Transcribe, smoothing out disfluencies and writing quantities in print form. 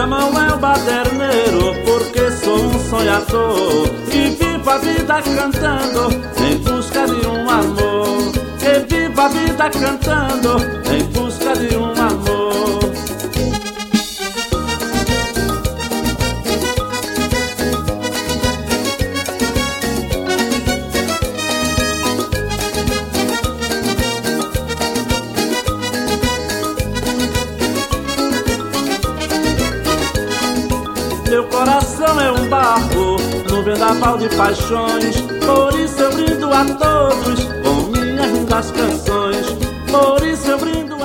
minha mão é o baderneiro, porque sou um sonhador que vivo a vida cantando em busca de um amor. Que vivo a vida cantando em busca de um amor. Meu coração é um barco no vendaval de paixões, por isso eu brindo a todos com minhas lindas canções. Por isso eu brindo